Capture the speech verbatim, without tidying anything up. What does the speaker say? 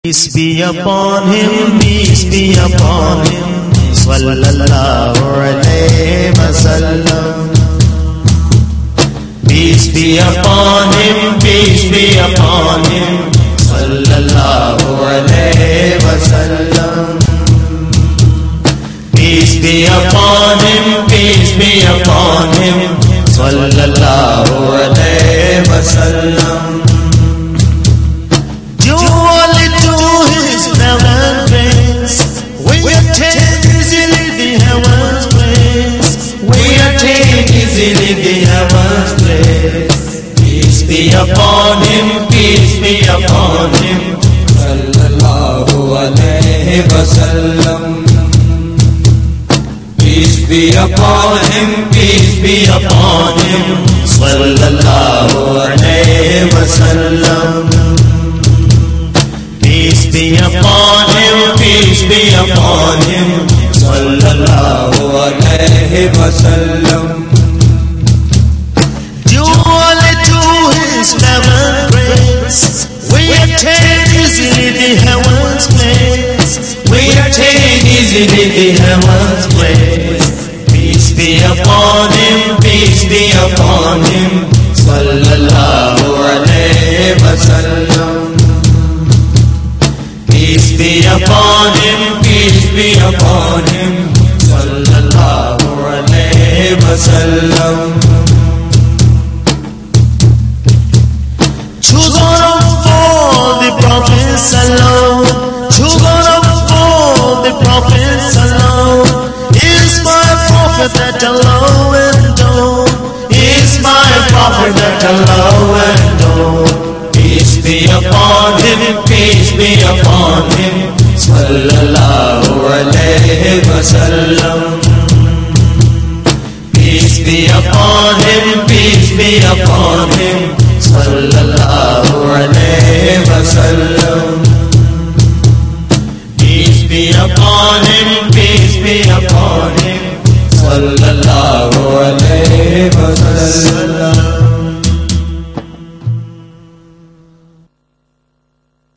Peace be upon him, peace be upon him, sallallahu alayhi wa sallam. Peace be upon him, peace be upon him, sallallahu alayhi wa sallam. Peace be upon him, peace be upon him, sallallahu alayhi wa sallam. We attain easily the heaven's place. We attain easily the heaven's place. Peace be upon him, peace be upon him, sallallahu alayhi wa sallam. Peace be upon him, peace be upon him, sallallahu alayhi wa sallam. Peace be upon him, peace be upon him, sallallahu alayhi wa sallam. Duly to his heaven grace, we attain easily the heaven's place. We attain easily the heaven's place. Peace be upon him, peace be upon him, sallallahu alayhi wa sallam. Peace be upon him, peace be upon him, sallallahu alayhi wa sallam. Choose one of all the prophets alone, choose one of all the prophets alone. Is my prophet that Allah will know, is my prophet that Allah will know. Peace be upon him, peace be upon him, sallallahu alayhi wa sallam. Peace be upon him, peace be upon him, sallallahu alayhi wa sallam. Peace be upon him, peace be upon him, sallallahu